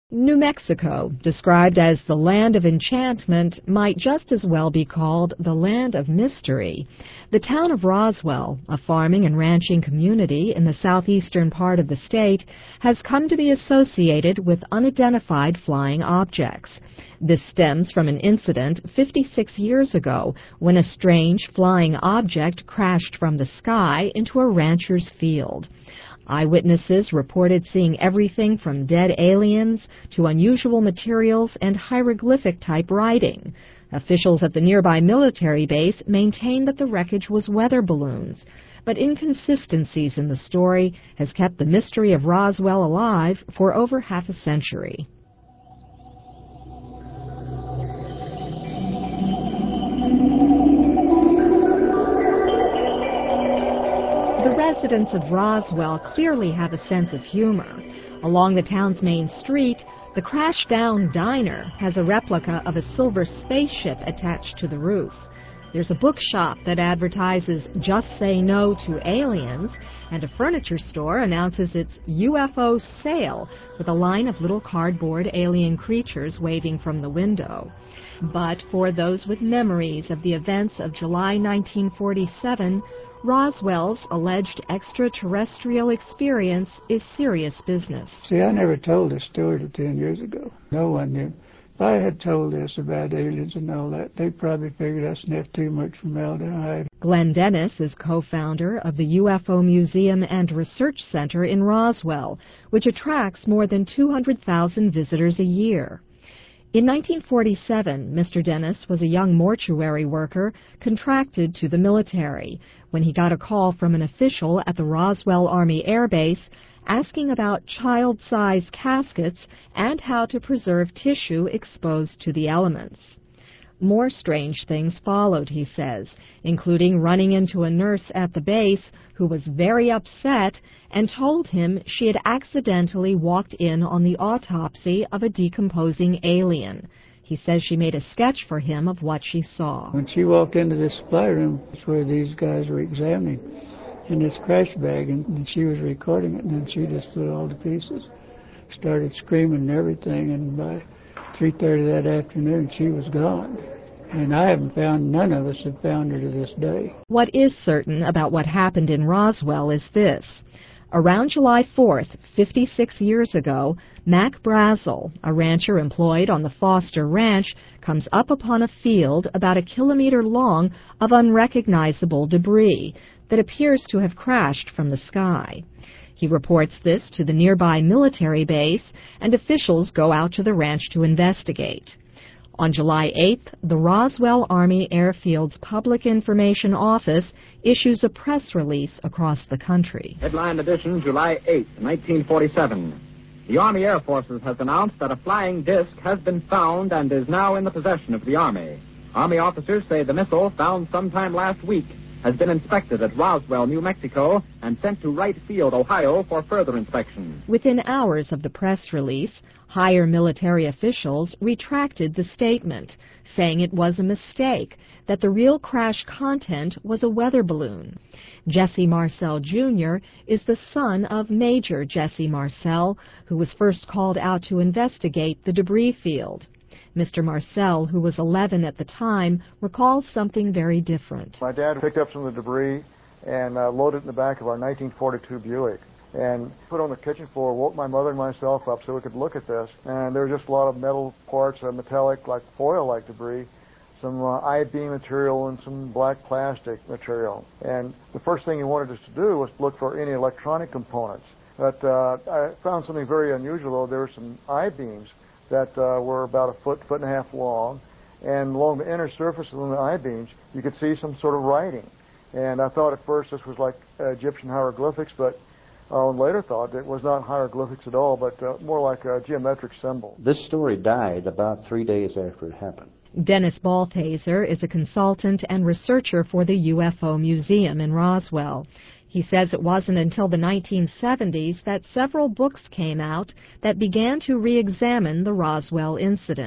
New Mexico, described as the land of enchantment, might just as well be called the land of mystery. The town of Roswell, a farming and ranching community in the southeastern part of the state, has come to be associated with unidentified flying objects. This stems from an incident 56 years ago when a strange flying object crashed from the sky into a rancher's field. Eyewitnesses reported seeing everything from dead aliens to unusual materials and hieroglyphic-type writing. Officials at the nearby military base maintain that the wreckage was weather balloons, but inconsistencies in the story has kept the mystery of Roswell alive for over half a century. The residents of Roswell clearly have a sense of humor. Along the town's main street, the crashed-down diner has a replica of a silver spaceship attached to the roof. There's a bookshop that advertises Just Say No to Aliens, and a furniture store announces its UFO sale with a line of little cardboard alien creatures waving from the window. But for those with memories of the events of July 1947, Roswell's alleged extraterrestrial experience is serious business. See, I never told this story till 10 years ago. No one knew. If I had told this about aliens and all that, they probably figured I sniffed too much formaldehyde. Glenn Dennis is co-founder of the UFO Museum and Research Center in Roswell, which attracts more than 200,000 visitors a year. In 1947, Mr. Dennis was a young mortuary worker contracted to the military when he got a call from an official at the Roswell Army Air Base asking about child-size caskets and how to preserve tissue exposed to the elements. More strange things followed, he says, including running into a nurse at the base who was very upset and told him she had accidentally walked in on the autopsy of a decomposing alien. He says she made a sketch for him of what she saw. When she walked into the supply room, that's where these guys were examining, in this crash bag, and she was recording it, and then she just put it all to pieces, started screaming and everything, and by 3:30 that afternoon, she was gone. And I haven't found, none of us have found her to this day. What is certain about what happened in Roswell is this. Around July 4th, 56 years ago, Mac Brazel, a rancher employed on the Foster Ranch, comes up upon a field about a kilometer long of unrecognizable debris that appears to have crashed from the sky. He reports this to the nearby military base, and officials go out to the ranch to investigate. On July 8th, the Roswell Army Airfield's Public Information Office issues a press release across the country. Headline edition, July 8, 1947. The Army Air Forces has announced that a flying disc has been found and is now in the possession of the Army. Army officers say the missile, found sometime last week, has been inspected at Roswell, New Mexico, and sent to Wright Field, Ohio, for further inspection. Within hours of the press release, higher military officials retracted the statement, saying it was a mistake, that the real crash content was a weather balloon. Jesse Marcel, Jr. is the son of Major Jesse Marcel, who was first called out to investigate the debris field. Mr. Marcel, who was 11 at the time, recalls something very different. My dad picked up some of the debris and loaded it in the back of our 1942 Buick and put it on the kitchen floor, woke my mother and myself up so we could look at this. And there were just a lot of metal parts, metallic, like foil-like debris, some I-beam material and some black plastic material. And the first thing he wanted us to do was look for any electronic components. But I found something very unusual, though. There were some I-beams that were about a foot and a half long, and along the inner surface of the I-beams, you could see some sort of writing. And I thought at first this was like Egyptian hieroglyphics, but later thought it was not hieroglyphics at all, but more like a geometric symbol. This story died about 3 days after it happened. Dennis Balthaser is a consultant and researcher for the UFO Museum in Roswell. He says it wasn't until the 1970s that several books came out that began to re-examine the Roswell incident.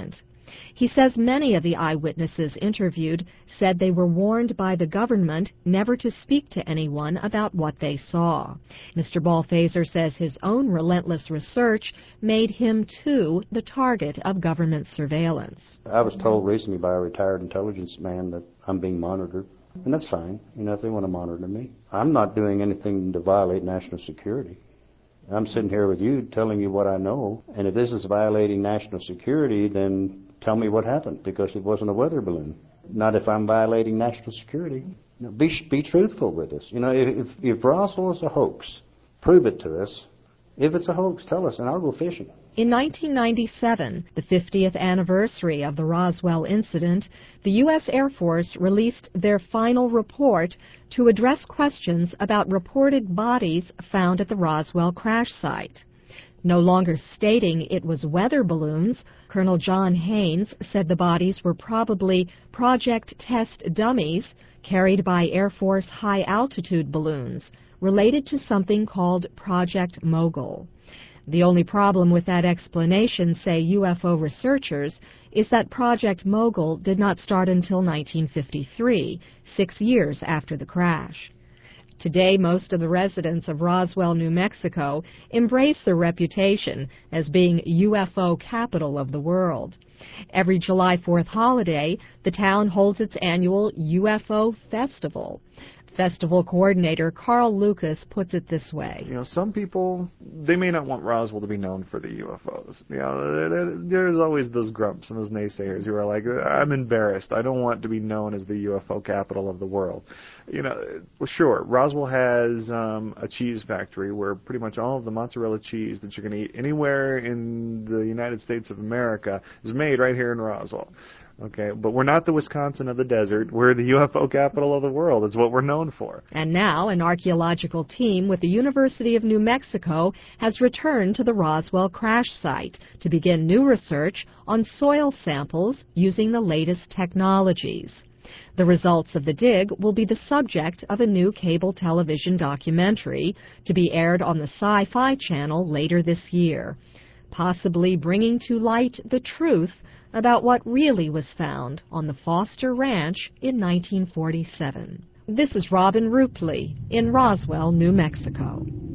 He says many of the eyewitnesses interviewed said they were warned by the government never to speak to anyone about what they saw. Mr. Balthaser says his own relentless research made him, too, the target of government surveillance. I was told recently by a retired intelligence man that I'm being monitored, and that's fine, if they want to monitor me. I'm not doing anything to violate national security. I'm sitting here with you telling you what I know, and if this is violating national security, then tell me what happened, because it wasn't a weather balloon. Not if I'm violating national security. Be truthful with us. If Roswell is a hoax, prove it to us. If it's a hoax, tell us, and I'll go fishing. In 1997, the 50th anniversary of the Roswell incident, the U.S. Air Force released their final report to address questions about reported bodies found at the Roswell crash site. No longer stating it was weather balloons, Colonel John Haynes said the bodies were probably Project Test dummies carried by Air Force high-altitude balloons, related to something called Project Mogul. The only problem with that explanation, say UFO researchers, is that Project Mogul did not start until 1953, 6 years after the crash. Today, most of the residents of Roswell, New Mexico, embrace their reputation as being UFO capital of the world. Every July 4th holiday, the town holds its annual UFO Festival. Festival coordinator Carl Lucas puts it this way. Some people, they may not want Roswell to be known for the UFOs. There's always those grumps and those naysayers who are like, I'm embarrassed. I don't want to be known as the UFO capital of the world. Sure, Roswell has a cheese factory where pretty much all of the mozzarella cheese that you're going to eat anywhere in the United States of America is made right here in Roswell. Okay, but we're not the Wisconsin of the desert. We're the UFO capital of the world. It's what we're known for. And now an archaeological team with the University of New Mexico has returned to the Roswell crash site to begin new research on soil samples using the latest technologies. The results of the dig will be the subject of a new cable television documentary to be aired on the Sci-Fi Channel later this year, possibly bringing to light the truth about what really was found on the Foster Ranch in 1947. This is Robin Rupley in Roswell, New Mexico.